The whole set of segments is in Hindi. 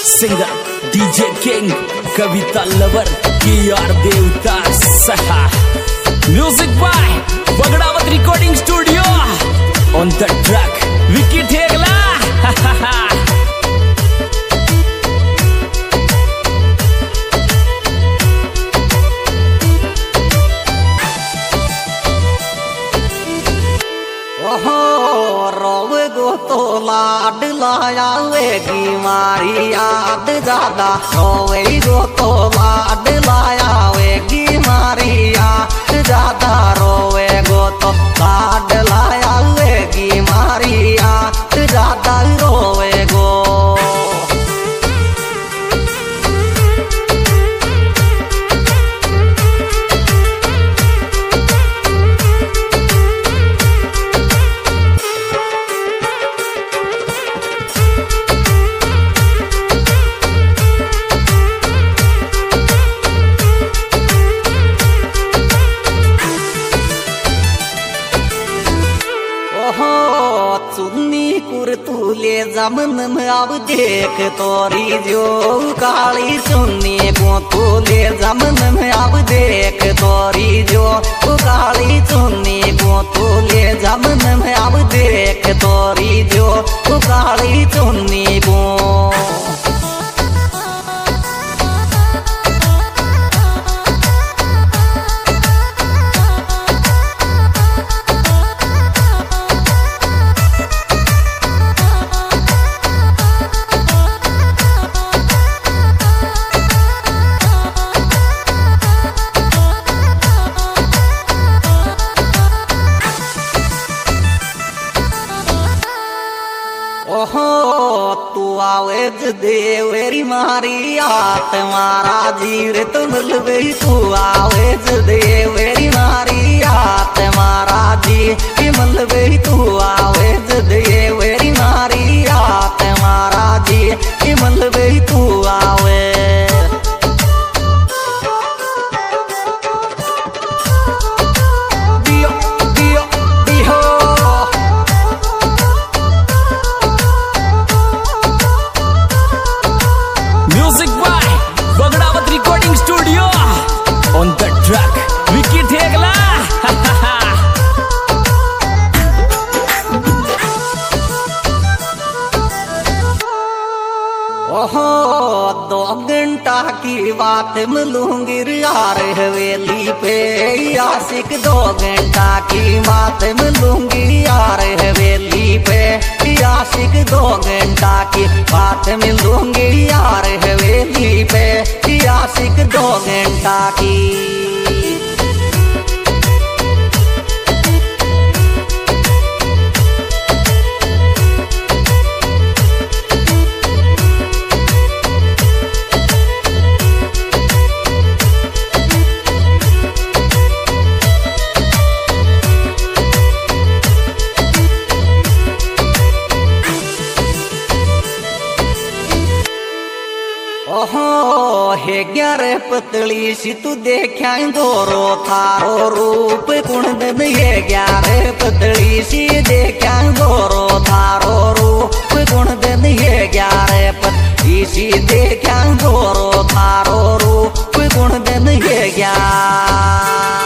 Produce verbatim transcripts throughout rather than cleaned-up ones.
Singer DJ king Kavita lover की आर देवता सहा music by Bagdawat recording studio on the track Vicky Thegla. रोवे गो तो लाड लाया वेगी मारी याद ज्यादा रोवे गो तो लाड लाया वेगी मारी याद ज्यादा रोवे गो तो लाड लाया वेगी मारी याद ज्यादा रोवे गो। चुन्नी कुर तूले जमन अब देख तोरी जो काली चुन्नी को तूले जमन अब देख तोरी जो काली चुन्नी को तूले जमन अब देख तोरी जो काली चुन्नी को। ओहो तू आवेज देवेरी मारी आत मारा जीर तुम लबी तू आवेज देवेरी मारी आत मारा जी मलबी तू आवेज देवेरी मारी आत मारा जी मलबी तू आवे। Music by Bagdawat recording studio on the track Vicky Thegla. ओहो दो घंटा की बात मिलूंगी यार हवेली पे आशिक दो घंटा की बात मिलूंगी यार हवेली पे आशिक दो घंटा की बात मिलूंगी यार हवेली पे आशिक दो घंटा की। ओहो हे ग्यारह पतली सी तू देखा दोरो थारो रूप कुंदन ये ग्यारह पतली सी देखा दोरो थारो रूप कुंदन ये ग्यारह पतली सी देखा दोरो थारो रूप कुंदन ये ग्यारह।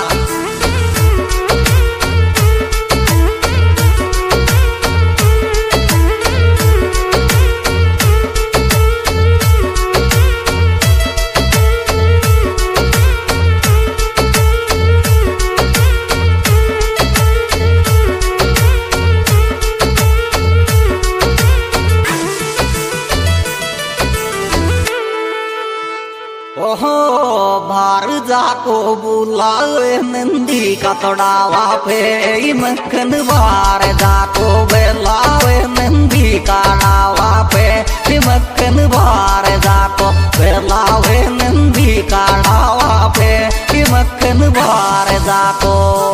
ओहो भार जाको बुलावे नंदी का तोड़ावा पे मक्खन बार जाको बेलावे नंदी का डावा पे मक्खन बार जाको बेलावे नंदी का डावा पे मक्खन बार जाको।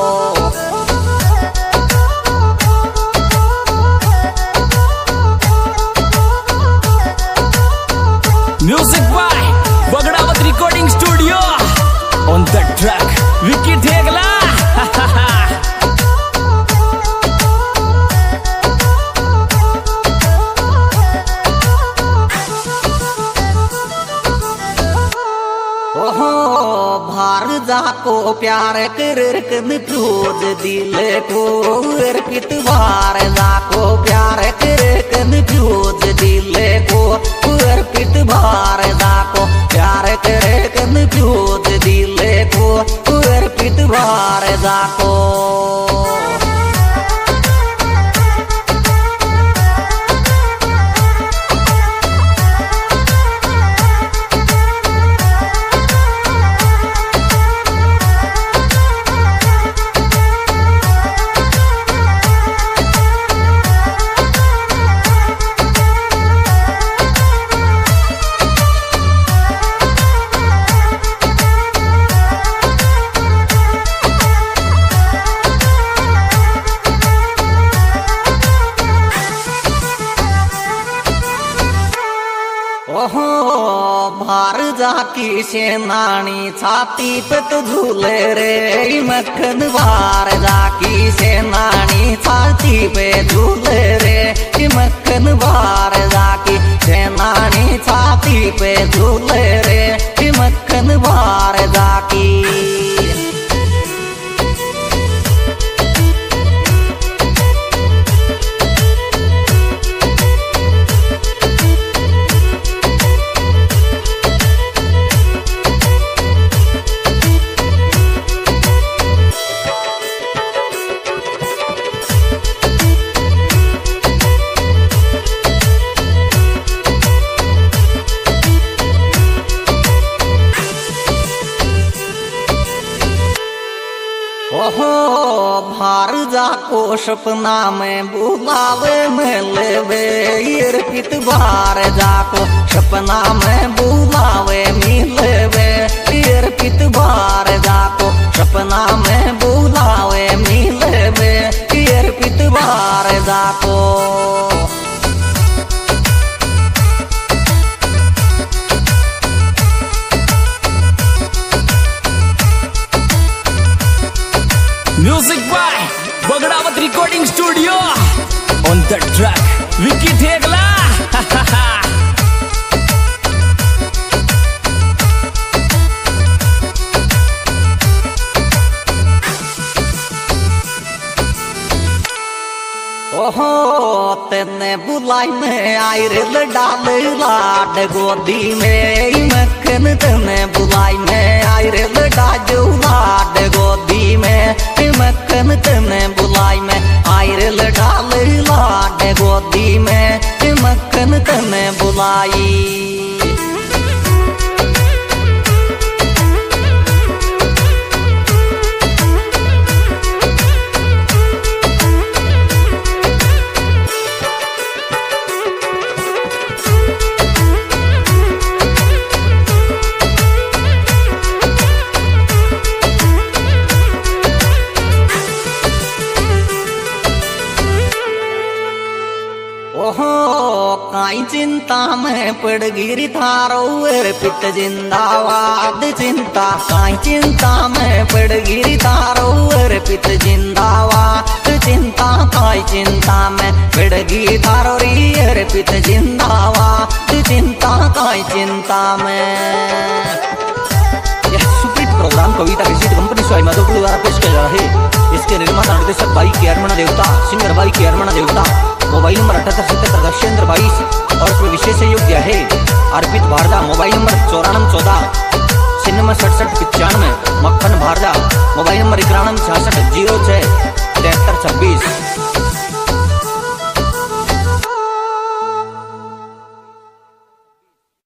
Music by Bagdawat recording studio on the track Vicky Thegla. जाको प्यार कर कन फ्यूज दिल को अर्पित बार जाको प्यार कर कन फ्यूज दिल को अर्पित बार जाको प्यार कर कन फ्यूज दिल को अर्पित बार जाको ओहो भार जाकी सेनानी छाती पे तो झूले रे मक्खन भार जाकी सेनानी छाती पे झूले रे मक्खन भार जाकी सेनानी छाती पे झूले रे मक्खन भार जाकी ओहो भार जाको सपना में बुलावे मिलवे अर्पित भार जाको सपना में बुलावे मिलवे अर्पित भार जाको सपना में बुलावे मिलवे अर्पित भार जाको Music by Bagdawat Recording Studio. On the track, Vicky Thegla. ओहो तेने बुलाई में आई रे डाल लाड गोदी में मक्खन तेने बुलाई में आई रे डाजू लाड गोदी में मक्खन तेने बुलाई में आई रे डाल लाड गोदी में मक्खन तेने बुलाई ओहो काई चिंता में पड़ गिरी थारो अर्पित जिंदाबाद चिंता काई चिंता में पड़ गिरी थारो अर्पित जिंदाबाद चिंता काई चिंता में पड़ गिरी थारो री अर्पित जिंदाबाद चिंता काई चिंता में। यह सुप्रीत प्रोग्राम कविता रिसीट कंपनी स्वाई माधोपुर द्वारा पेश किया जा रहा है। इसके निर्माता निर्देशक भाई के अरमणा देवता, सिंगर भाई के अरमणा देवता। मोबाइल नंबर अठहत्तर सत्तर दक्षेंद्र बाईस और इसमें विशेष सहयोग दिया है अर्पित भारदा। मोबाइल नंबर चौरानवे चौदह छिन्नवे सड़सठ पिचानवे। मक्खन भारदा मोबाइल नंबर इक्यानवे छियासठ जीरो छः तिहत्तर छब्बीस।